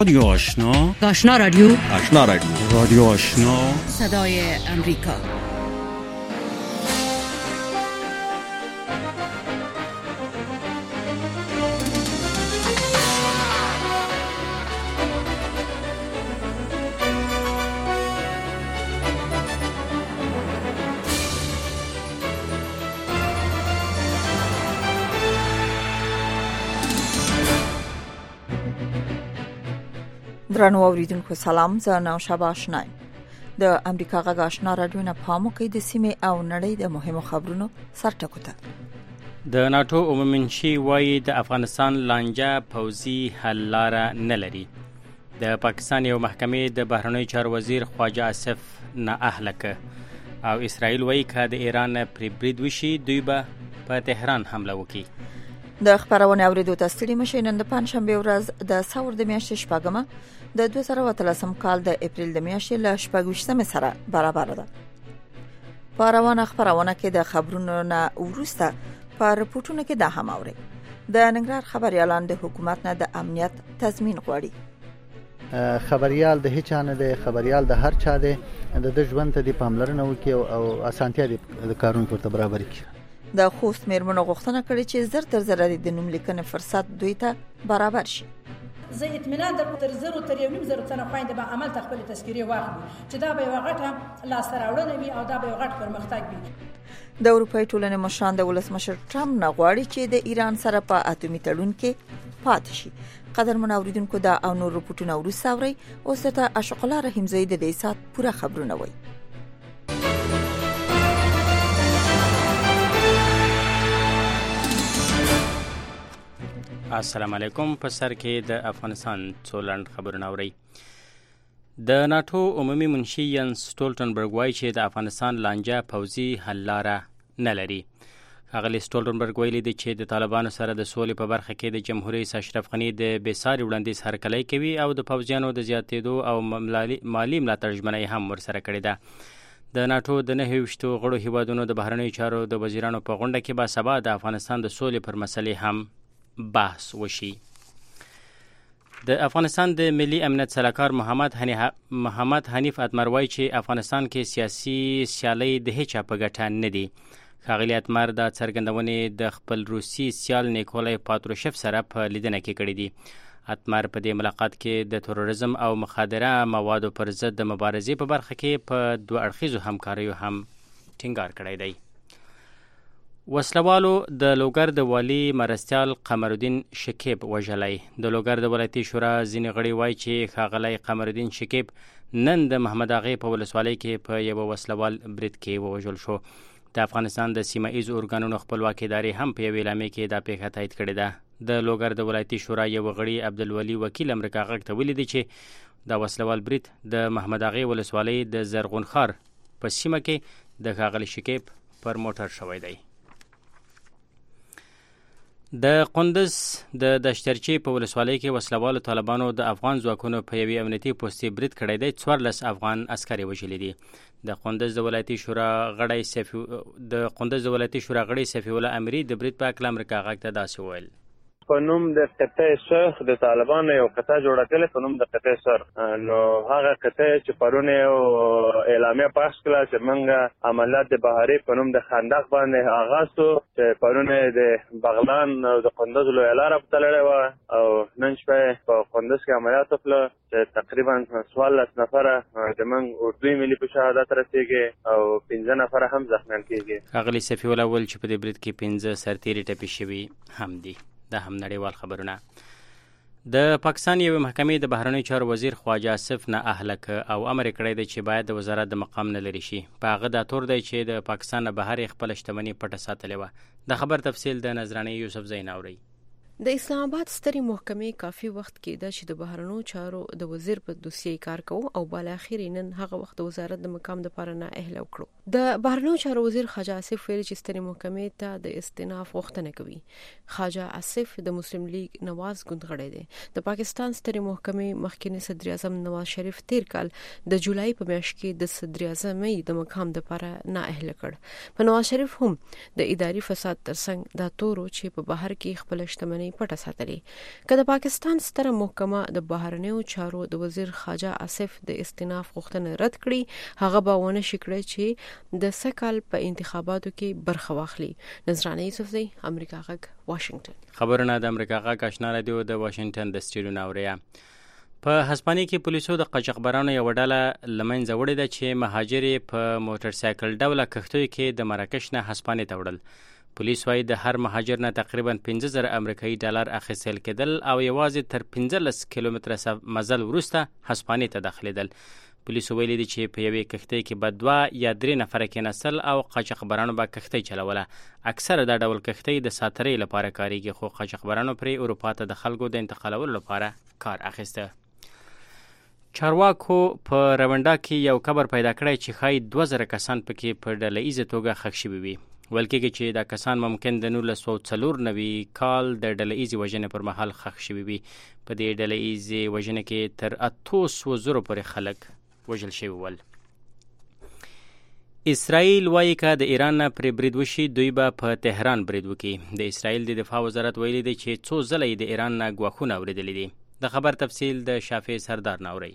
رادیو آشنا، آشنا رادیو، آشنا رادیو، رادیو آشنا، صدای امریکا. درنو اوریدونکو سلام، زه نوشابه آشنا د امریکا غږ آشنا رادیو نه پامو کوي د سیمې او نړۍ د مهمو خبرونو سرټکو ته. د ناتو عمومي منشي وایي د افغانستان لانجه پوځي حل لاره نه لري. د پاکستان یو محکمې د بهرنیو چارو وزیر خواجه آصف نااهله کړ او اسرائیل وایي که د ایران پرې برید وشي دوی به په تهران حمله وکړي. د خبرونه اوریدو ته ستړي مشئ. نن د پنځشنبه ورځ د ثور د میاشتې شپږمه د 2013 کال د اپریل د میاشتې له 28 سره برابر ده. په روانه خبرونه کې د خبرونو نه ورسته په رپورټونو کې دا هم اوري. د ننګرهار خبريالان د حکومت نه د امنیت تضمین غواړي. خبريال د هیڅ نه د خبريال د هر چا د ژوند ته د پاملرنه وکي او اسانتیا د کارونو پورته برابر کړي. د خوست میرمنو غوښتنه کړې چې زر تر زر د نوم لیکنې فرصت دوی ته برابر شي. زه اطمینان درکو تر زر تر یو نیم زر څنګه خويند به عمل تخپل تذکیره واخلي چې دا به یو غټه لاس راوړنه وي او دا به یو غټ پرمختګ وي. د اروپای ټولنې مشران د ولسمشر ټرمپ نه غواړي چې د ایران سره په اتومي تړون کې پاتې شي. قدرمن اوریدونکو دا او نور رپورټونه ورسره اوري. اوس ته اشق الله رحیمزی د دې سات پوره خبرونه وایي. السلام علیکم. په سر کې د افغانستان څولند خبرونه اوري. د ناتو عمومي منشي ینس سټولټنبرګ وایي چې د افغانستان لانجه پوځي حل لاره نه لري. ښاغلي سټولټنبرګ ویلي دی چې د طالبانو سره د سولې په برخه کې د جمهور رئیس اشرف غني د بېساري وړاندیز هرکلی کوي او د پوځیانو د زیاتېدو او مالي ملاتړ ژمنه هم ورسره کړې ده. د ناتو د 29 غړو هیوادونو د بهرنیو چارو د وزیرانو په غونډه کې به سبا د افغانستان د سولې پر مسلې هم بحث وشي. د افغانستان د ملي امنیت سلاکار محمد حنیف اتمر وایي چې افغانستان کې سیاسي سیالۍ د هیچا په ګټه نه دي. ښاغلي اتمر دا څرګندونې د خپل روسي سیال نیکولای پاتروشف سره په لیدنه کې کړې دي. اتمر په دې ملاقات کې د تروریزم او مخدره موادو پر ضد د مبارزې په برخه کې په دوه اړخیزو همکاریو هم ټینګار کړی دی. وسلوالو د لوګر د والي مرستیال قمرالدین شکیب وژلی. د لوګر د ولایتي شورا ځینې غړي وایي چې ښاغلی قمرالدین شکیب نن د محمد اغې په ولسوالۍ کې په یوه وسلوال برید کې ووژل شو. د افغانستان د سیمه ایزو ارګانونو خپلواکي ادارې هم په یوې اعلامیې کې دا پیښه تایید کړې ده. د لوګر د ولایتي شورا یو غړي عبدالولي وکیل امریکا غږ ته ویلي دی چې دا وسلوال برید د محمد اغې ولسوالۍ د زرغون خار په سیمه کې د ښاغلي شکیب پر موټر شوی دی. د قندز د دشترچې په ولسوالۍ کې وسلوالو طالبانو د افغان ځواکونو په یوې امنیتي پوستې برید کړی دی. 14 افغان عسکر وژلي دي. د قندز د ولایتي شورا غړی سفی الله امری د برید په اړه امریکا غږ ته داسې وویل. په نوم د قطعه سرخ د طالبانو یو قطعه جوړه کړې په نوم د قطعه سرخ. نو هغه قطعه چې پرونه یو اعلامیه پاس کړه چې موږ عملیات د بهاري په نوم د خندق باندې آغاز کړو چې پرونه د بغلان او د قندوز لویه لاره په تړلې وه او نن شپه په قندوز کې عملیات وکړو چې تقریبا 14 نفره زموږ اردوي ملي په شهادت رسېږي او 15 نفره هم زخمیان کېږي. ښاغلي سفی الله ویل چې په دې برید کې 15 سرتیري ټپي شوي هم دي. دا هم نړیوال خبرونه. د پاکستان یو محکمې د بهرنیو چارو وزیر خواجه آصف نااهله کړ او امر کړی دی چې باید د وزارت د مقام نه لري شي. په هغه دا تور دی چې د پاکستان نه بهر خپل شتمنۍ پټه ساتلې وه. د خبر تفصیل د نظرانه یوسف زین اوري. د اسلام آباد سترې محکمې کافي وخت کېده چې د بهرنیو چارو د وزیر په دوسیې کار کوي او بل اخر نن هغه وخت د وزارت د مقام لپاره نه اهله وکړو. د بهرنیو چارو وزیر خواجه آصف ویل چې سترې محکمې ته د استئناف غوښتنه کوي. خواجه آصف د مسلم لیگ نواز ګوند غړی دی. د پاکستان سترې محکمې مخکنی صدر اعظم نواز شریف تیر کال د جولای په میاشت کې د صدر اعظمۍ د مقام لپاره نه اهله کړ. په نواز شریف هم د اداري فساد ترڅنګ دا تورو چې په بهر کې خپل شتمنۍ پټه ساتلې. که د پاکستان ستره محکمه د بهرنیو چارو د وزیر خواجه آصف د استئناف غوښتنه رد کړي، هغه به ونه شي کړی چې د سکهال په انتخاباتو کې برخه واخلي. نظرانه یوسفزی، امریکا غږ، واشنگټن. خبرونه د امریکا غږ آشنا رادیو د واشنگټن د سټډیو نه اوریا. په هسپانیا کې پولیسو د قاچاقبرانو یو ډله لمنځه وړې ده چې مهاجر په موټر سایکل ډوله کښتیو کې د مراکش نه هسپانیا ته وړل. پولیس وايي د هر مهاجر نه تقریبا 15,000 امریکایي ډالر اخیستل کېدل او یوازې تر 15 کیلومتره مزل وروسته هسپانیا ته داخلېدل. پولیسو ویلي دي چې په یوې کښتۍ کې به 2 یا 3 نفره کېناستل او قاچاقبرانو به کښتۍ چلوله. اکثره دا ډول کښتۍ د ساترۍ لپاره کاریږي، خو قاچاقبرانو پرې اروپا ته د خلکو د انتقالولو لپاره کار اخیسته. چارواکو په رونډا کې یو قبر پیدا کړی چې ښایي 2000 کسان پکې په ډله ایزه توګه ښخ شوي وي. ویل کېږي چې دا کسان ممکن د 1994 کال د ډله ایزې وژنې پر مهال ښخ شوي وي. په دې ډله ایزې وژنې کې تر 800 پورې خلک وژل شوي ول. اسرائیل وایي که د ایران نه پرې برید وشي دوی به په تهران برید وکړي. د اسرائیل د دفاع وزارت ویلي دی چې څو ځله یې د ایران نه ګواښونه اورېدلي دي. د خبر تفصیل د شافع سردار ناوري.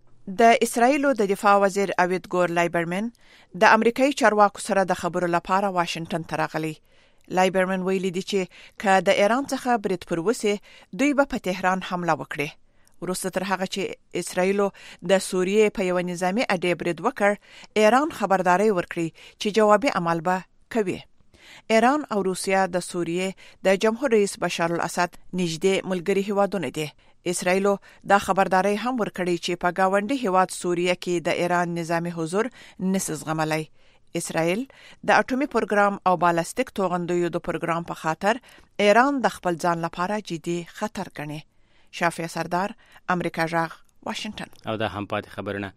د اسرائیلو د دفاع وزیر اوید ګور لایبرمن د امریکایي چارواکو سره د خبرو لپاره واشنگټن ته راغلی. لایبرمن ویلي دی چې که د ایران څخه برید پر وسي دوی به په تهران حمله وکړي. وروسته تر هغه چې اسرائیلو د سوریې په یو نظامی اډې برید وکړ، ایران خبرداري ورکړي چې جوابي عمل به کوي. ایران او روسیا د سوریې د جمهور رئیس بشار الاسد نږدې ملګري هیوادونه دي. اسرائیلو دا خبرداري هم ورکړي چې په گاونډي هیواد سوریه کې د ایران نظامی حضور نسز غملای. اسرائیل د اټومي پروګرام او بالستیک توغندیو د پروګرام په خاطر ایران د خپل ځان لپاره جدي خطر ګڼي. شافع سردار، امریکا غږ، واشنگټن. او دا هم پاتې خبرونه.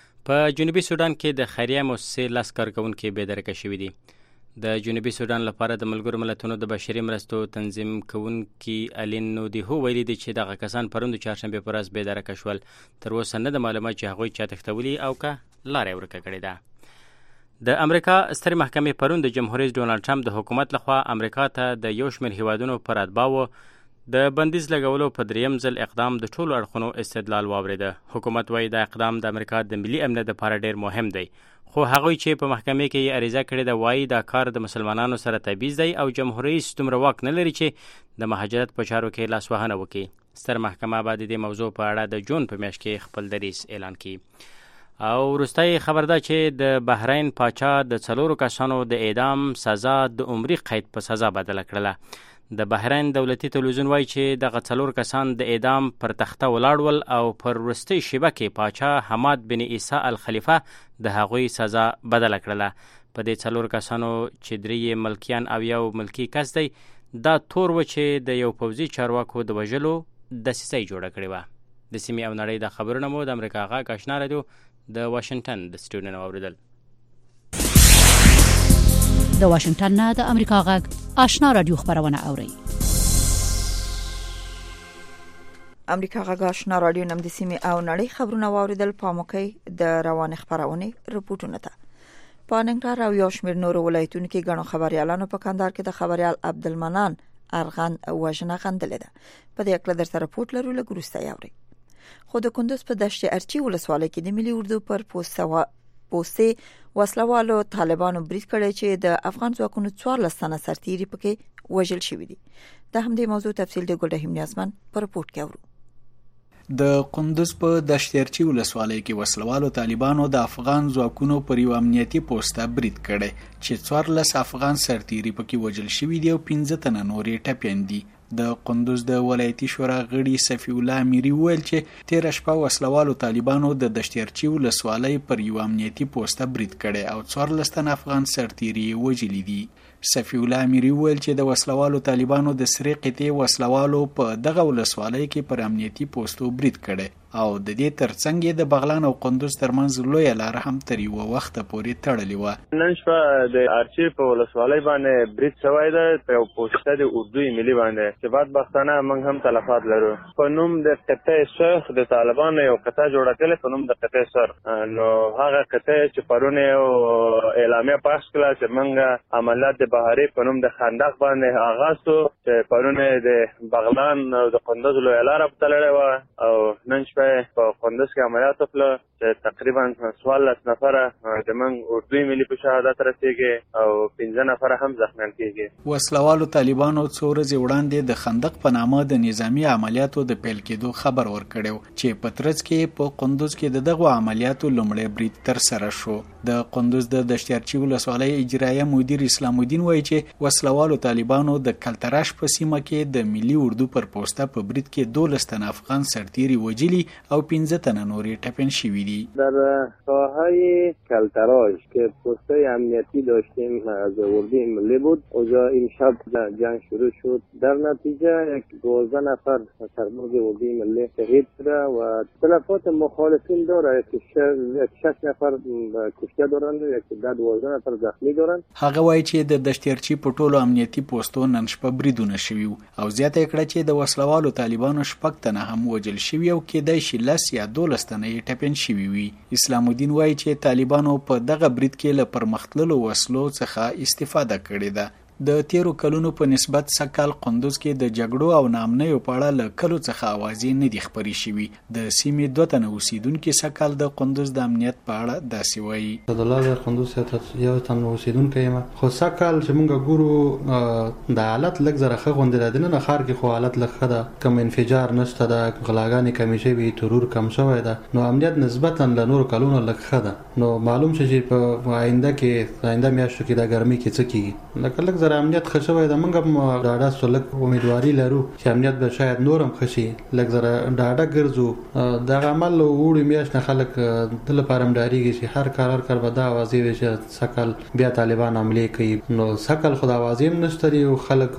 په جنوبي سودان کې د خیریه مؤسسې لاس کارکونکي بېدرکه شوي دي. د جنوبي سودان لپاره د ملګرو ملتونو د بشري مرستو تنظیم کوونکي الین نودیهو ویلي دي چې دغه کسان پرون د چهارشنبې په ورځ بېدرکه شول. تر اوسه نه د معلومات چې هغوی چا تښتولي او که لاره یې ورکه کړې ده. د امریکا سترې محکمې پرون د جمهور رئیس ډونالډ ټرمپ د حکومت لخوا امریکا ته د یو شمېر هیوادونو پر اتباعو د بندیز لګولو په دریم ځل اقدام د ټولو اړخونو استدلال واورېده. حکومت وایي دا اقدام د امریکا د ملي امنیت لپاره ډېر مهم دی، خو هغوی چې په محکمې کې یې عریضه کړې ده وایي دا کار د مسلمانانو سره تبعیض دی او جمهور رئیس دومره واک نه لري چې د مهاجرت په چارو کې لاسوهنه وکړي. ستر محکمه به د دې موضوع په اړه د جون په میاشت کې خپل دریځ اعلان کړي. او وروستی خبر ده چې د بحرین پاچا د 4 کسانو د اعدام سزا د عمري قید په سزا بدله کړله. د بحرین دولتي تلویزیون وایي چې دغه 4 کسان د اعدام پر تخته ولاړ ول او پر وروستۍ شیبه کې پاچا حماد بن عیسی الخلیفه د هغوی سزا بدله کړله. په دې 4 کسانو چې 3 ملکیان او یو ملکی کس دی، دا تور و چې د یو پوځي چارواکو د وژلو دسیسه جوړه کړې وه. د سیمې او نړۍ د خبرونه مو د امریکا غږ آشنا رادیو د واشنگټن د سټډیو نه واورېدل. د واشنگټن نه د امریکا غږ آشنا رادیو خبرونه اوري. امریکا غږ آشنا رادیو نم د سیمې او نړۍ خبرونه واوریدل. پاموکي د روان خبرونه رپورټونه ته په ننګرهار او یو شمېر نور ولایتونو کې غنو خبريالانو په کندهار کې د خبريال عبدالمنان ارغن وژنه غندلې ده. په دې اړه درته رپورټ لرو، لګروسته یاوري. خو د کندوز په دشت ارچی ولسوالۍ کې د ملي اردو پر پوسټ وسلوالو طالبانو برید کړی چې د افغان ځواکونو 14 تنه سرتیري پکې وژل شوي دي. د همدې موضوع تفصیل د ګلرحیم نیازمن په رپورټ کې اورو. د کندوز په دشتیرچی ولسوالۍ کې وسلوالو طالبانو د افغان ځواکونو پر یو امنیتي پوسټ برید کړی چې 14 افغان سرتیري پکې وژل شوي دي او 15 تنه نورې ټپیان دي. د کندوز د ولایتي شورا غړي صفی الله امیری ویل چې 13 شپه وسلوالو طالبانو د دشتیرچی ولسوالۍ پر یو امنیتي پوسټ برید کړی او 14 تنه افغان سرتیري وژلي دي. صفی الله امیری ویل چې د وسلوالو طالبانو د سرې قطعې وسلوالو په دغه ولسوالۍ کې پر امنیتي پوسټو برید کړی او د دې ترڅنګ د بغلان او کندوز ترمنځ لوی لار هم تر یو وخت پورې تړلې و. نن شپه د ارچی په ولسوالۍ باندې برید شوی دی په یو پوسټ د اردو ملي باندې چې بعد بختانه موږ هم تلفات لرو. په نوم د قطعه شیخ د طالبانو یو قطعه جوړه کړې په نوم د قطعه سر، نو هغه قطعه چې پرونه یو اعلامیه پاس کړه چې موږ عملیات د بهاري په نوم د خندق باندې آغاز شو چې پرون د بغلان او د قندوز لویه لاره په تللې وه او نن شپه په قندوز کې عملیات وکړه چې تقریبا 14 نفره زموږ اردوی ملي په شهادت رسېږي او 15 نفره هم زخمیان کېږي. وسلوالو طالبانو څو ورځې وړاندې د خندق په نامه د نظامی عملیاتو د پیل کېدو خبر ورکړی چې په ترڅ کې په قندوز کې د دغو عملیاتو لومړی برید ترسره شو. د قندوز د دشتیارچی ولسوالۍ اجرایه مدیر اسلام الدین وایي چې وسلوالو طالبانو د کلتراش په سیمه کې د ملي اردو پر پوسټه په برید کې 12 تن افغان سرتیري وجلی او 15 تن نورې ټپین شوي دي. در ساحه کلتراش که پوسته امنیتی داشتیم از اردوی ملی بود اونجا این شب جنگ شروع شد. در نتیجه یک 12 نفر سرباز اردوی ملی شهید شده و تلفات مخالفین داره که 6 نفر کشته دارند و 12 نفر زخمی دارند. هغه وایي چې د دشتیارچی په ټولو امنیتي پوسټو نن شپه بریدونه شوي او زیاته کړه چې د وسلوالو طالبانو شپږ تنه هم وجل شوي او کېدای شي 10 یا 12 تنه یې ټپین شوي وي. اسلام الدین وایي چې طالبانو په دغه برید کې له پرمختللو وسلو څخه استفاده کړې ده. د تیرو کلونو په نسبت سکهال قندوز کې د جګړو او ناامنیو په اړه له کلو څخه اوازې نه دي خپرې شوي. د سیمې 2 تنه اوسیدونکي سکهال د قندوز د امنیت په اړه داسې وایي. د الله قندوز یو تن اوسیدونکی یم خو سکهال چې موږ ګورو د حالت لږ زره ښه غوندې ده. نه ښار کې خو حالت لږ ښه ده، کم انفجار نشته ده، غلاګانې کمې شوي، ترور کم شوی ده، نو امنیت نسبتا له نورو کلونو لږ ښه ده. نو معلوم شي چې په آینده میاشتو کې د ګرمۍ کې څه کېږي. لکه لږ زره امنیت ښه شوی ده. موږ هم ډاډه سو لږ امیدواري لرو چې امنیت به شاید نور هم ښه شي. لږ زره ډاډه ګرځو. دغه عمل اوړي میاشت نه خلک د لپاره هم ډارېږي چې هر کار به دا اوازې وي چې سکهال بیا طالبان حملې کوي. نو سکهال خو د اوازې هم نشته دي او خلک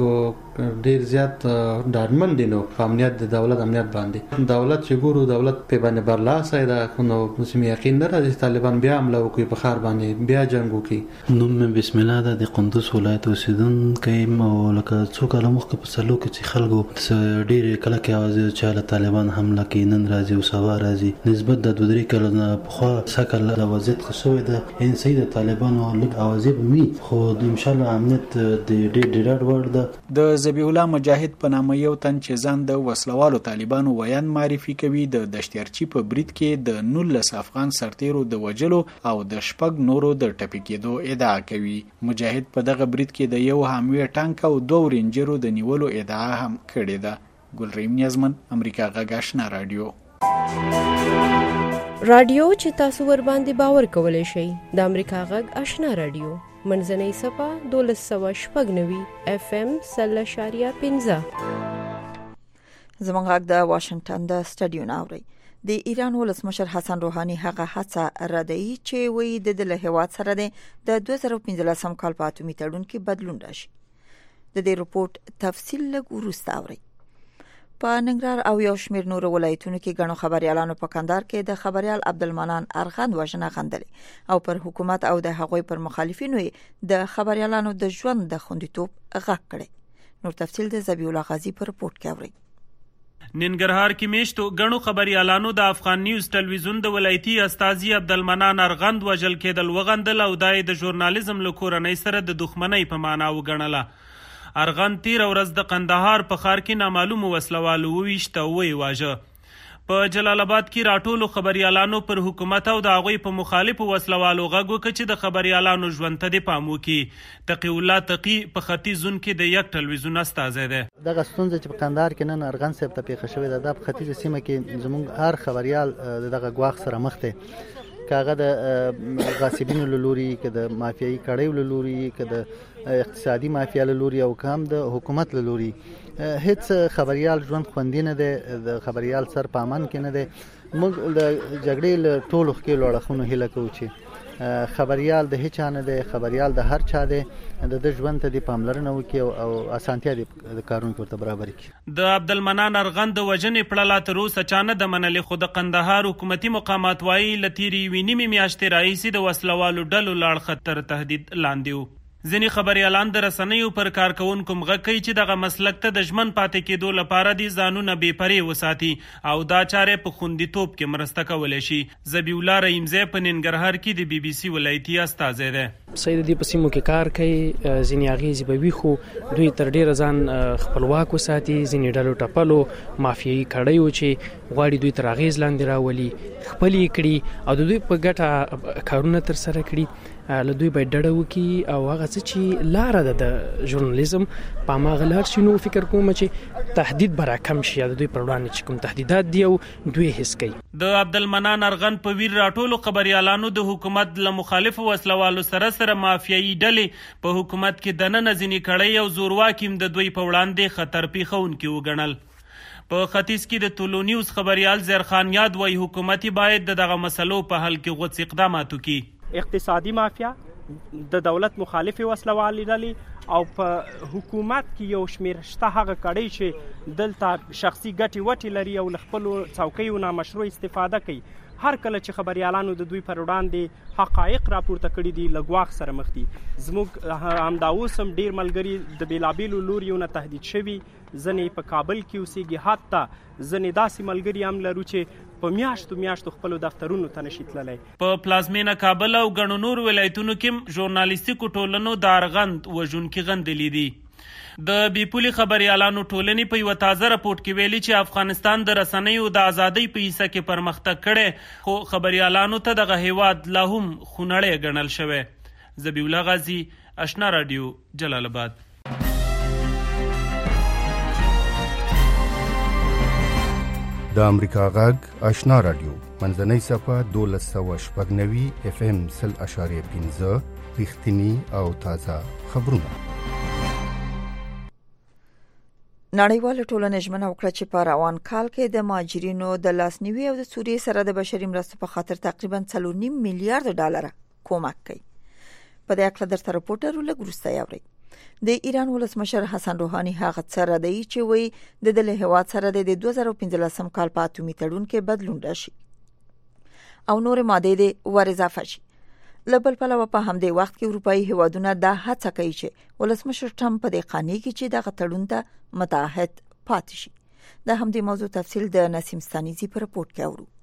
ډېر زیات ډاډمن دي. نو په امنیت د دولت امنیت باندې دولت چې ګورو دولت په باندې برلاسه ده. نو مسلم یقین نه راځي طالبان بیا حمله وکړي په ښار باندې بیا جنګ وکړي. نوم بسم الله ده د قندوز ولایت اوسیدونکی او لکه څو کاله مخکې په سلو کې چې خلکو ډېرې کله کې اوازې چې له طالبان حمله کوي نن راځي او سبا راځي. نسبت د 2-3 کاله نه پخوا سکهال د وضعیت ښه شوی ده. یعنې صحیح د طالبانو لږ اوازې به وي خو انشاءالله امنیت د ډېر وړ ده. د ذبیح الله مجاهد په نامه یو تن چې ځان د وسلوالو طالبانو ویان معرفي کوي د دشتیارچی په برید کې د 19 افغان سرتیرو د وجلو او د 6 نورو د ټپي کېدو ادعا کوي. مجاهد په دغه برید کې د یو حاموي ټانک او 2 رینجرو د نیولو ادعا هم کړې ده. ګلریم نیازمن، امریکا غږ آشنا رادیو. رادیو چې تاسو ور باندې باور کولای شئ د امریکا غږ آشنا رادیو منځنۍ صفه 1290 FM 0.15. زموږ غږ د واشنگټن د سټډیو ناوړي. د ایران ولسمشر حسن روحاني هغه هڅه ردی چې وی د له هیواد سره د 2015 کال په اتمی تړون کې بدلون راشي. د دې رپورت تفصیل لږ وروسته اورئ. په ننګرهار او یو شمېر نورو ولایتونو کې غنو خبريالانو په کندهار کې د خبريال عبدالمنان ارغند وژنه غندلې او پر حکومت او د هغوی پر مخالفینو د خبريالانو د ژوند د خوندیتوب غږ کړي. نور تفصیل د ذبیح الله غازی په رپورت کې اورئ. ننګرهار کې میشتو غنو خبريالانو د افغان نیوز ټلویزیون د ولایتي استاذي عبدالمنان ارغند وژل کېدل وغندل او دای د ژورنالیزم له کورنۍ سره د دښمنۍ په معنا وګڼله. ارغند تیر ورځ د قندهار په ښار کې نامعلوم وسلوالو وویشت او وی واژه. په جلال آباد کې راټولو خبريالانو پر حکومت او د هغوی په مخالفو وسلوالو غږ وکړ چې د خبريالانو ژوند ته د پام وکړي. تقی الله تقی په ختیځ زون کې د یک ټلویزیون استازی دی. دغه ستونزه چې په قندهار کې نن ارغند صاحب ته پیښه شوې ده د ختیځ سیمه کې زموږ هر خبريال دغه غواخ سره مخ دی. کاغه د غاصبینو لوري کې د مافیایي کړیو لوري کې د اقتصادي مافیا لوري او کم د حکومت لوري هیڅ خبريال ژوند خوندې نه دی. د خبريال سر پامن کې نه دی. موږ د جګړې له ټولو خکې لوړخونو هیله کوو چې خبريال د هیڅ نه دی. خبريال د هر چا دی د ژوند ته د پاملرنه وکړي او اسانتیا د کارونو ورته برابر کړي. د عبدالمنان ارغند د وژنې پړه تر اوسه چا نه ده منلې خو د قندهار حکومتي مقامات وایي له تېرې یوې نیمې میاشتې راهیسې د وسلوالو ډلو لاړ خطر تهدید لاندې و. ځینې خبريالان د رسنیو پر کارکونکو مغږ کوي چې دغه مسلک ته د ژمن پاتې کېدو لپاره دي ځانونه بې پرې وساتي او دا چارې په خوندیتوب کې مرسته کولی شي. ذبیح الله رحیمزی په ننګرهار کې د BBC ولایتي استازی دی. سید دې په سیمو کې کار کوي، ځینې اغېزې به وي خو دوی تر ډېره ځان خپلواک وساتي. ځینې ډلو ټپلو مافیایي کړیو چې غواړي دوی تر اغېز لاندې راولي خپل یې کړي او د دوی په ګټه کارونه تر سره کړي. له دوی باید ډډه وکړي او هغه څه چې لاره ده د ژورنالیزم په هماغه لار شي. نو فکر کوم چې تهدید به راکم شي یا د دوی پر وړاندې چې کوم تهدیدات دي او دوی حس کوي. د عبدالمنان ارغند په ویر راټولو خبريالانو د حکومت له مخالفو وسلوالو سره مافیایي ډلې په حکومت کې دننه ځینې کړۍ او زورواکي د دوی په وړاندې خطر پیښونکي وګڼل. په ختیځ کې د طلوع نیوز خبريال زرخان یاد وایي حکومت باید دغه مسلو په حل کې غوڅ اقدامات وکړي. اقتصادي مافیا، د دولت مخالفې وسلوالې ډلې او په حکومت کې یو شمېر شته هغه کړۍ چې دلته شخصي ګټې وټې لري او له خپلو څوکیو نه مشروع استفاده کوي. هر کله چې خبريالانو د دوی پر وړاندې حقایق راپورته کړي دي له ګواښ سره مخ دي. زموږ همدا اوس هم ډېر ملګري د بېلابېلو لوریو نه تهدید شوي، ځینې په کابل کې اوسېږي، حتی ځینې داسې ملګري هم لرو چې په میاشتو خپلو دفترونو ته نشي تللی. په پلازمینه کابل او ګڼو نور ولایتونو کې ژورنالیستیکو ټولنو د ارغند وژونکي غندلي دي. د بیپولي خبريالانو ټولنې په یوه تازه راپورټ کې ویلي چې افغانستان د رسنیو د ازادۍ په حصه کې پرمختګ کړی خو خبريالانو ته دغه هیواد لا هم خونړی ګڼل شوی. ذبیح الله غازی، آشنا رادیو، جلال آباد. د امریکا غږ آشنا رادیو منځنۍ صفحه 1290 FM 0.5 رښتینی او تازه خبرونه. نړیواله ټولنه ژمنه وکړه چې په روان کال کې د مهاجرینو د لاسنیوي او د سوریې سره د بشري مرستو په خاطر تقریبا 3.5 میلیارډ ډالر کومک کوي. په دې اړه درته راپورټ لږ وروسته یاورئ. د ایران ولسمشر حسن روحاني هغه څه ردی چې وایي د هیواد سره د 2015 کال په اتومي تړون کې بدلون راشي او نور ماده دې ور اضافه شي. لبل پلوه په همدې وخت کې اروپאי هیوادونه دا هڅه کوي چې ولسمشر ټرمپ په دې قانون کې چې دغه تړون ته متعهد پاتې شي. د همدې موضوع تفصیل د نسیم ستانیزي په راپورټ کې اورو.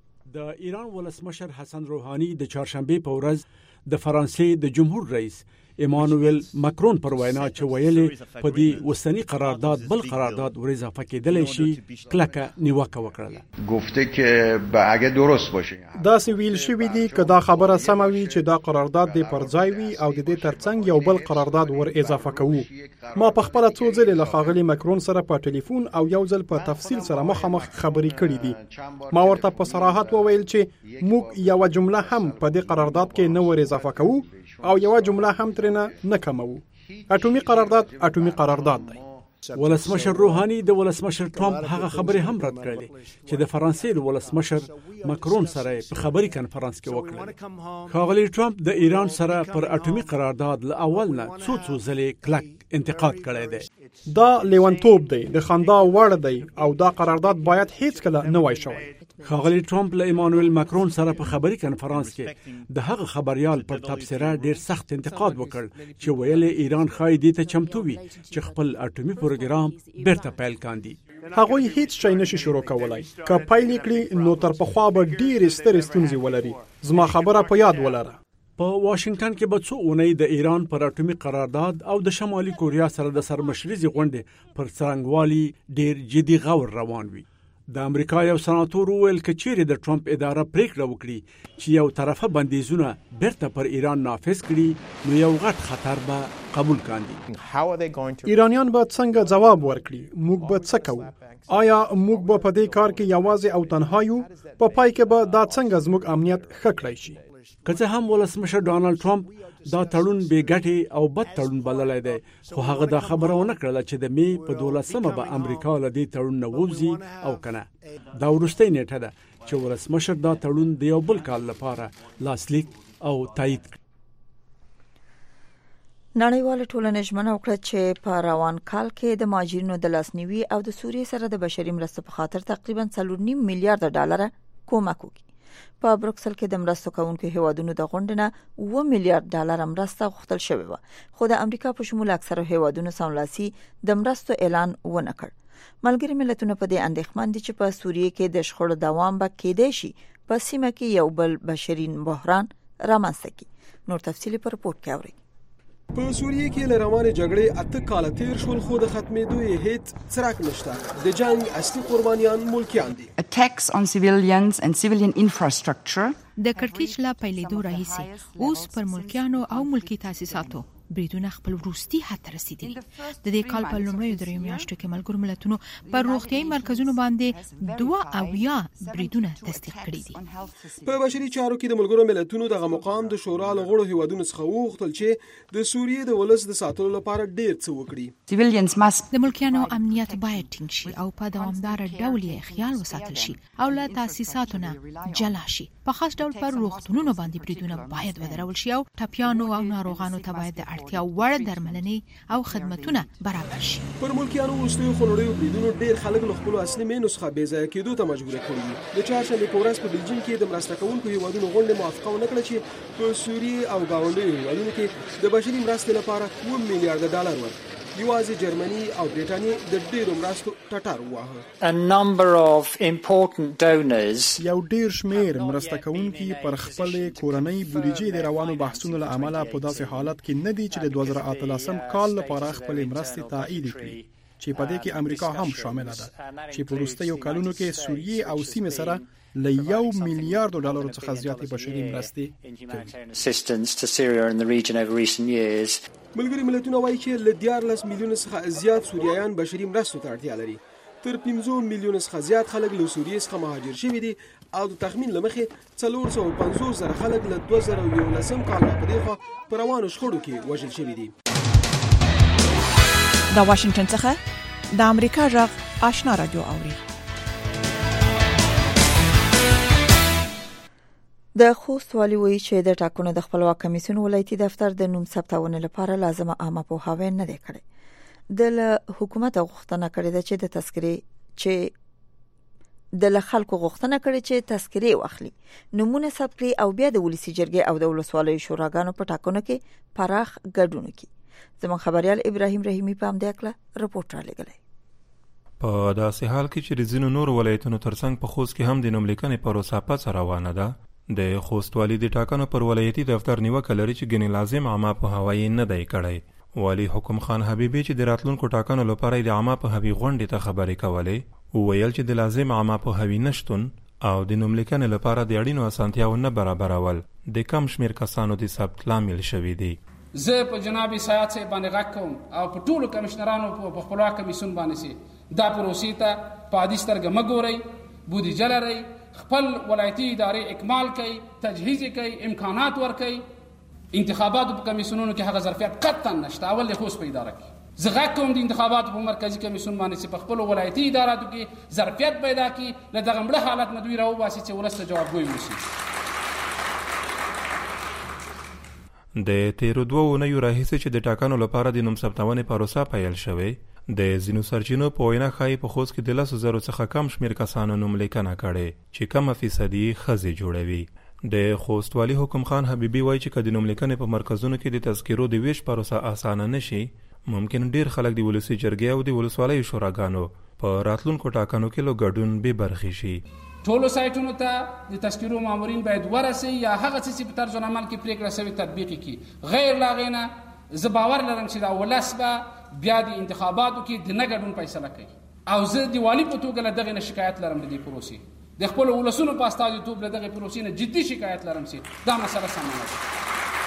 د ایران ولسمشر حسن روحاني د چهارشنبه په ورځ د فرانسې د جمهور رئیس ایمانوئل ماکرون پر وینا چې ویلي په دې وسنی قرارداد بل قرارداد ور اضافه کېدلی شي کلکه نیوکه وکړه. گفته که به اگه درست باشه دا سویل شوی دی که دا خبره سمه وي چې دا قرارداد د پر ځای وي او د دې ترڅنګ یو بل قرارداد ور اضافه کوو. ما په خپل څو ځله له ښاغلي ماکرون سره په ټلیفون او یو ځل په تفصیل سره مخامخ خبرې کړې دي. ما ورته په صراحت وویل چې موږ یو جمله هم په دې قرارداد کې نه ور اضافه کوو او یو جمله هم ترنه نه کمو. اټومي قرارداد دی. ولسمشر روحاني د ولسمشر ټرمپ هغه خبرې هم رد کړې چې د فرانسې ولسمشر ماکرون سره په خبري کانفرنس کې وکړه. ښاغلي ټرمپ د ایران سره پر اټومي قرارداد له اول نه څو ځلې کلک انتقاد کړی دی. دا لیونتوب دی، د خندا وړ دی او دا قرارداد باید هیڅ کله نه وای شوی. ښاغلي ټرمپ له ایمانوئل ماکرون سره په خبري کانفرنس کې د هغه خبريال پر تبصره ډیر سخت انتقاد وکړ چې ویل ایران خای دي ته چمتو وي چې خپل اټومي پروګرام بیرته پیل کاندي. هغه هیڅ شي نشي شروع کولای. که پیل کړي نو تر پخوا به ډیر ستر ستونزې ولري. زما خبره په یاد ولره. په واشنگټن کې به څو اونۍ د ایران پر اټومي قرارداد او د شمالي کوریا سره د سرمشريزي غونډې پر څرنګوالي ډیر جدي غور روان وي. د امریکا یو سناتور ویل چې چیرې د ټرمپ اداره پریکړه وکړي چې یو طرفه بندیزونه بیرته پر ایران نافذ کړي نو یو غټ خطر به قبول کاندي. ایرانیان به څنګه جواب ورکړي؟ موږ به څه کوو؟ آیا موږ به په دې کار کې یوازې او تنها یو؟ په پای کې به دا څنګه زموږ امنیت ښه کړی شي؟ که څه هم ولسمشر ډانلډ ټرمپ دا تړون بې ګټې او بد تړون بللی دی خو هغه دا خبره ونه کړله چې د می په 12مه به امریکا له دې تړون نه ووځي او کنه. دا وروستۍ نیټه ده چې ولسمشر دا تړون د یو بل کال لپاره لاسلیک او تایید کړي. نړیواله ټولنه ژمنه وکړه چې په روان کال کې د مهاجرینو د لاسنیوي او د سوریې سره د بشري مرستو په خاطر تقریبا 3.5 میلیارډ ډالر کومک وکړي. په بروکسل کې د مرستو کوونکو هیوادونو د غونډې نه 1 میلیارډ ډالر مرسته غوښتل شوې و، خو د امریکا په شمول اکثره هیوادونو سملاسي د مرستو اعلان ونه کړ. ملګری ملتونه په دې اندېښمن دي چې په سوریه کې د شخړو دوام به کېدای شي په سیمه کې یو بل بشري بحران رامنځته کړي. نور تفصیلی په رپورت کې اورئ. په سوریه کې لروانه جګړې 8 کال تیر شول، خو د ختمېدو یې هیڅ څرک نشته. د جنگ اصلي قربانیان ملکیان دي. Attacks on civilians and civilian infrastructure د کړکېچ لا پیلېدو راهیسې اوس پر ملکیانو او ملکی تاسیساتو بریدونه خپل وروستي حد ته رسیدلي. د دې کال په لومړیو دریو میاشتو کې ملګرو ملتونو پر روغتیايي مرکزونو باندې 2 بریدونه تصدیق کړي دي. په بشري چارو کې د ملګرو ملتونو دغه مقام د شورا له غړو هیوادونو څخه وغوښتل چې د سوریې د ولس د ساتلو لپاره ډیر څه وکړي. د ملکیانو امنیت باید ټینګ شي او په دوامدار ډول یې خیال وساتل شي او له تاسیساتو نه جلا شي. په خاص ډول پر روغتونونو باندې بریدونه باید ودرول شي او ټپیانو او ناروغانو ته باید اړتیا وړ درملنې او خدماتونه برابر شي. پر ملکیانو وروستیو خونړیو بریدونو ډیر خلک له خپل اصلي مینو څخه بې ځایه کېدو ته مجبور کړي دي. د چهارشنبې په ورځ په بلجیم کې د مرسته کوونکو هیوادونو غونډه موافقه ونه کړه چې په سوریې او گاونډیو هیوادونو کې د بشري مرستې لپاره 1 میلیارډ ډالر ورکړي. یوازې جرمني او برېټانیا د ډیرو مرستو ټټر وواهه. A number of important donors یو ډیر شمیر مرسته کوونکي پر خپل کورنۍ بودیجې د روانو بحثونو له امله په داسې حالت کې نه دي چې د 2018 کال لپاره خپل مرستې تایید کړي، چې په دې کې امریکا هم شامل ده، چې په وروستیو کلونو کې سوریې او سیمه سره له 1 میلیارډ ډالر څخه زیاتې بشري مرستې. ملګري ملتونه وایي چې له 14 میلیون څخه زیات سوریایان بشري مرستو ته اړتیا لري. تر 15 میلیون څخه زیات خلک له سوریې څخه مهاجر شوي دي او د تخمین له مخې 450,000 خلک له 2011 کال په دې خوا په روانو شخړو کې وژل شوي دي. د واشنگټن څخه د امریکا غږ آشنا رادیو اوري. د خوست والي وایي چې د ټاکنو د خپلواک کمیسیون ولایتي دفتر د نوم ثبتونې لپاره لازمه عامه پوهاوی نه دی کړی. د حکومت غوښتنه کړې ده چې د تذکرې د خلکو غوښتنه کړې چې تذکرې واخلي، نمونه ثبت کړي او بیا د ولسی جرګې او د ولسوالۍ شوراګانو په ټاکنو کې پراخ ګډون کړي. زموږ خبريال ابراهیم رحیمی په همدې اړه رپورټ را لګلې. په داسې حال کې چې ځینو نور ولایتونو ترڅنګ په خوست کې هم د نوملیکنې پروسه په روانه ده، د خوست والي د ټاکنو پر ولایتي دفتر نیوکه لري چې ګڼې لازم عامه پوهاوی نه دی کړی. والي حکم خان حبیبي چې د راتلونکو ټاکنو لپاره د عامه پوهاوي غونډې ته خبرې کولې، وویل چې د لازم عامه پوهاوي نشتون او د نوملیکنې لپاره د اړینو اسانتیاوو نه برابرول د کم شمیر کسانو د ثبت لامل شوي دي. زه په جناب سیاست صاحب باندې غږ کوم او په ټولو کمشنرانو په خپلواک کمیسیون باندې سي دا پروسې ته په عادي سترګه مه ګورئ، بودیجه لرئ، خپل ولایتي ادارې اکمال کوي، تجهیز کوي، امکانات ورکوي. انتخاباتو په کمیسیونونو کې هغه ظرفیت قطعا نشته. اول د خوست په اداره کې زه غږ کوم د انتخاباتو په مرکزي کمیسیون باندې چې په خپل ولایتي اداراتو کې ظرفیت پیدا کړي، له دغه مړه حالت نه دوی راوباسي چې ولس ته جوابګوی وشي. د تیرو 2 اونیو راهیسې چې د ټاکنو لپاره د نوم ثبتونې پروسه پیل شوې، د ځینو سرچینو په وینا ښایي په خوست کې د 10,000 څخه کم شمیر کسانو نوملیکنه کړې چې کمه فیصدي ښځې جوړوي. د خوست والي حکم خان حبیبي وایي چې که د نوملیکنې په مرکزونو کې د تذکیرو د ویش پروسه اسانه نشي، ممکن ډیر خلک د ولسی جرګې او د ولسوالۍ شوراګانو په راتلونکو ټاکنو کې له ګډون بې برخې شي. ټولو سایټونو ته د تذکیرو مامورین باید ورسي یا هغه څه چې په طرز العمل کې پریکړه شوې تطبیق کړي. غیر لاغینه زه باور لرم چې دا ولس به بیا د انتخاباتو کې د نه ګډون فیصله کوي او زه د والي په توګه له دغه نه شکایت لرم د دې پروسې د خپل ولسونو په استازیتوب له دغه پروسې نه جدي شکایت لرم چې دا مسله سمه نه ده.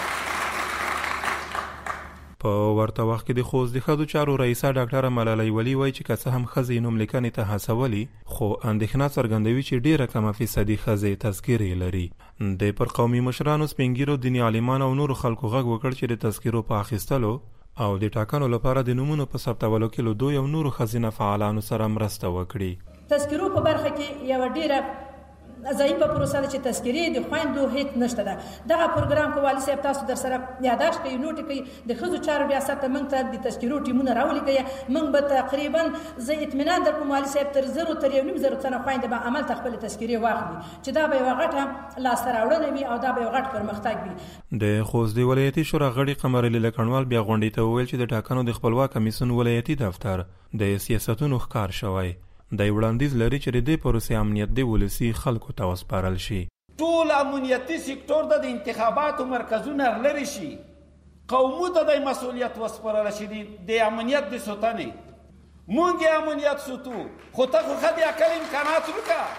په ورته وخت کې د خوست د ښځو چارو رئیسه ډاکټره ملالۍ ولی وایي چې که څه هم ښځې نوملیکنې ته هڅولي، خو اندېښنه څرګندوي چې ډېره کمه فیصدي ښځې تذکیرې لري. د پر قومي مشرانو، سپین ږیرو، دیني عالمانو او نورو خلکو غږ وکړ چې د تذکیرو په اخیستلو او د ټاکنو لپاره د نومونو په ثبتولو کې له دوی او نورو ښځینه فعالانو سره مرسته وکړي. تذکیرو په برخه کې یو ډیره ضعیفه پروسه چې تذکرې د خويندو هیڅ نشته ده. دغه پروګرام کې والي صاحب تاسو در سره یاداشت کوي نوټ کوي د ښځو چارو ریاست ته موږ ته د تذکرو ټیمونه راولي کوي. موږ به تقریبا زه اطمینان در کوم والي صاحب تر 0 تر 1.5 تنه خويندې به عمل خپل تذکرې واخلي چې دا به یو غټه لاسته راوړنه وي او دا به یو غټ پرمختګ وي. د خوست ولایتي شورا غړي قمر لیلا کڼوال بیا غونډې ته وویل چې د ټاکنو د خپلواک کمیسیون ولایتي دفتر د سیاستونو ښکار شوی د وړاندیز لري چې د پروسې امنیت د ولسی خلکو ته وسپارل شي. ټول امنیتي سکتور د انتخاباتو مرکزونه لري شي، قومو ته د مسؤلیت وسپارل شي د امنیت د ساتنې. مونږ امنیت ساتو خو ته خو خدای عقل امکانات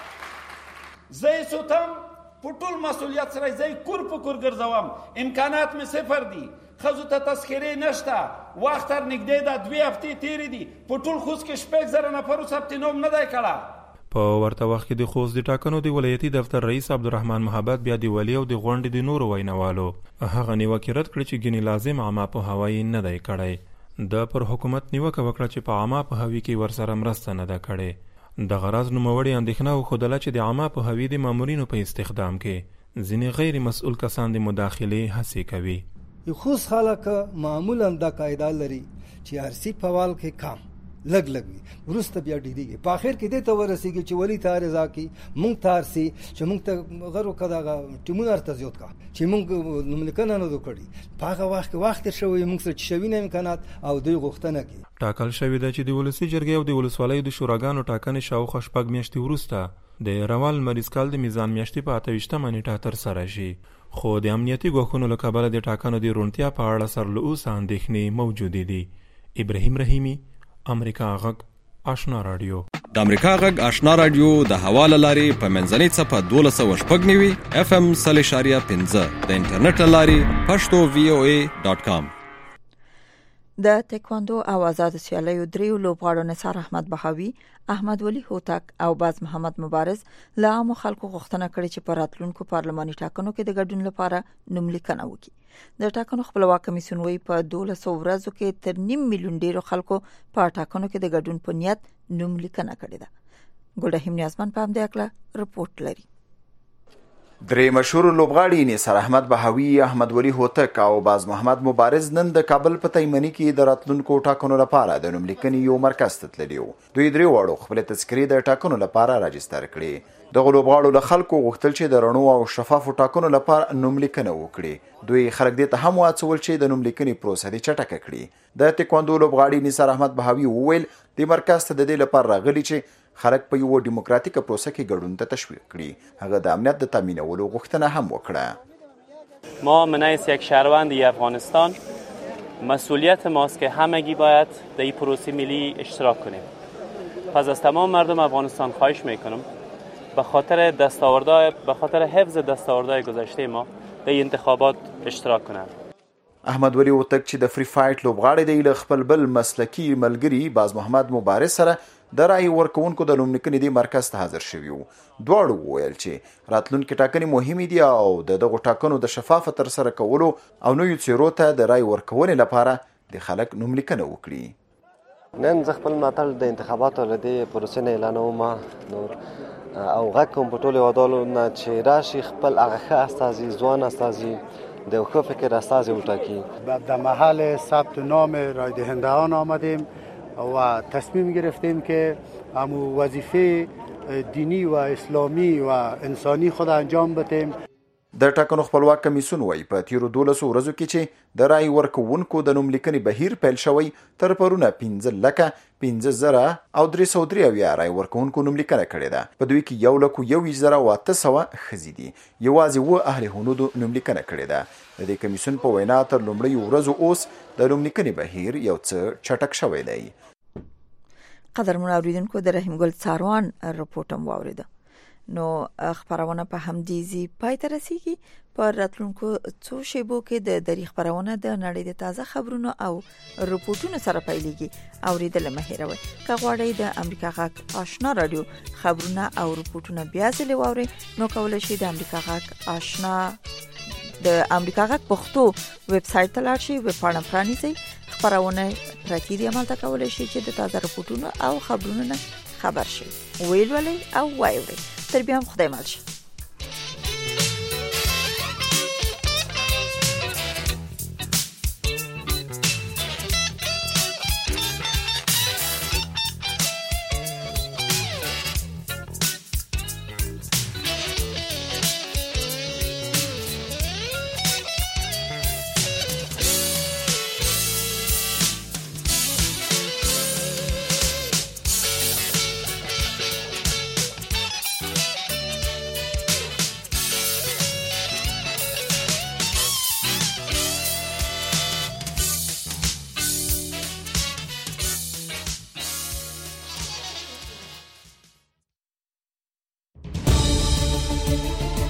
وکړه زه ساتم په ټول مسؤلیت سره زه کور په کور ګرځوم. امکانات مې صفر دي، خزو ته تذکرې نشته، وخت تر نږدې ده 2 هفتې تیرې دي، په ټول خوست کې 6,000 نفرو ثبت نام نه دی کړی. په ورته وخت کې د خوست د ټاکنو د ولایتي دفتر رئیس عبدالرحمن محبت بیا د ولي او د غونډې د نورو وینوالو هغه نیوکې رد کړې چې ګینې لازم عامه پوهاوی نه دی کړی. د پر حکومت نیوکه وکړه چې په عامه پوهاوي کې ورسره مرسته نه ده کړې. د غراض نوموړي اندېښنه وښودله چې د عامه پوهاوي د مامورینو په استخدام کې ځینې غیر مسؤل کسان د مداخلې هڅې کوي. خوست خلک معمولا دا قاعده لري چې ارسی فوال کې کام لګ وي ورسته بیا ډیریږي، په اخر کې دې ته ورسیږي چې ولی ته رضا کی مونږ تارسي چې مونږ ته غرو کداغه ټیمونه ارته زیات کا چې مونږ نملکنه نه وکړي. په هغه وخت شوی مونږ سره شوی نه امکانات او دوی غوښتنه کوي. ټاکل شوی دی چې د ولسی جرګې او د ولسوالۍ د شوراګانو ټاکنې شاوخوا 6 میاشتې وروسته د روان مریض کال د میزان میاشتې په 28 نیټه تر سره شي. خو د امنیتي ګواښونو له کبله د ټاکنو د روڼتیا په اړه سر له اوسه اندېښنې موجودې دي. ابراهیم رحیمي، امریکا غږ، آشنا رادیو. د امریکا غږ آشنا رادیو د حواله لاري په منځنۍ څپه 1290 FM 3.15 د انټرنیټ لاري pashto.voa.com. د تکواندو او آزاد سیالیو دریو لوبغاړو نثار احمد بهاوي، احمد ولی هوتک او باز محمد مبارز له عامو خلکو غوښتنه کړې چې په راتلونکو پارلماني ټاکنو کې د ګډون لپاره نوملیکنه وکړي. د ټاکنو خپلواک کمیسیون وی په 1200 ورځو کې تر 1.5 میلیون ډیرو خلکو په ټاکنو کې د ګډون په نیت نوملیکنه کړې ده. ګلرحیم نیازمن په همدې اړه رپورټ لري. درې مشهور لوبغاړي نثار احمد بهاوي، احمد ولی هوتک او باز محمد مبارز نن د کابل په تیمنی کې د راتلونکو ټاکنو لپاره د نوملیکنې یو مرکز ته تللي وو. دوی درې واړو خپل تذکرې د ټاکنو لپاره راجستر کړې. دغه لوبغاړو له خلکو غوښتل چې د رڼو او شفافو ټاکنو لپاره نوملیکنه وکړي. دوی خلک دې ته هم وهڅول چې د نوملیکنې پروسه دې چټکه کړي. د تکواندو لوبغاړي نثار احمد بهاوي وویل د مرکز ته د دې لپاره راغلي چې خلک په یو دیموکراتیک پروسه کې ګډون ته تشویق کړي. هغه د امنیت د تامینولو غوښتنه هم وکړه. ما من حیث یک شهروند افغانستان مسئولیت ماست که همگی باید در این پروسه ملی اشتراک کنیم. پس از تمام مردم افغانستان خواهش میکنم به خاطر حفظ دستاوردهای گذشته ما در این انتخابات اشتراک کنند. احمد ولی هوتک چې د فری فایټ لوبغاړی دی له خپل بل مسلکی ملګری باز محمد مبارز سره د رای ورکوونکو د نوملیکنې د مرکز ته حاضر شوي وو. دواړو وویل چې راتلونکي ټاکنې مهمې دي او دغو ټاکنو د شفافه ترسره کولو او نویو څیرو ته د رای ورکونې لپاره د خلک نوملیکنه وکړي. نن زه خپل ملاتړ د انتخاباتو له دې پروسې نه اعلانوم او غږ کوم په ټولو هیوادوالو نه چې راشي خپل هغه ښه استازي، ځوان استازي د ښه فکر استازی وټاکي. در محل ثبت نام رای دهندگان آمدیم و تصمیم گرفتیم که همو وظیفه دینی و اسلامی و انسانی خود انجام بدیم. د ټاکنو خپلواک کمیسیون وایي په تیرو 12 ورځو کې چې د رای ورکوونکو د نوملیکنې بهیر پیل شوی تر پرونه 15,000 او 303 رای ورکوونکو نوملیکنه کړې ده. په دوی کې 1,08,800 ښځې دي. یوازې 7 اهل هنود نوملیکنه کړې ده. د دې کمیسیون په وینا تر لومړیو ورځو اوس د نوملیکنې بهیر یو څه چټک شوی دی. قدرمن اوریدونکو د رحیم ګل څاروان رپورټ هم واوریده. نو خبرونه په همدې پای ته رسیږي. په راتلونکو څو شیبو کې د دری خبرونه د نړۍ د تازه خبرونو او رپورټونو سره پیلېږي. اوریدل مه هېروئ. که غواړئ د امریکا غږ آشنا رادیو خبرونه او رپورټونه بیا ځلې واورئ نو کولی شئ د امریکا غږ آشنا د امریکا غږ پښتو ویب سټ ته لاړ شئ، ویب پاڼه پرانیزئ. خبرونه پرتی دی عمل کولی شئ چې د تازه رپورټونو او خبرونو نه خبر شئ. ویلولئ او وایورئ. تر بیا هم خدای مل شه.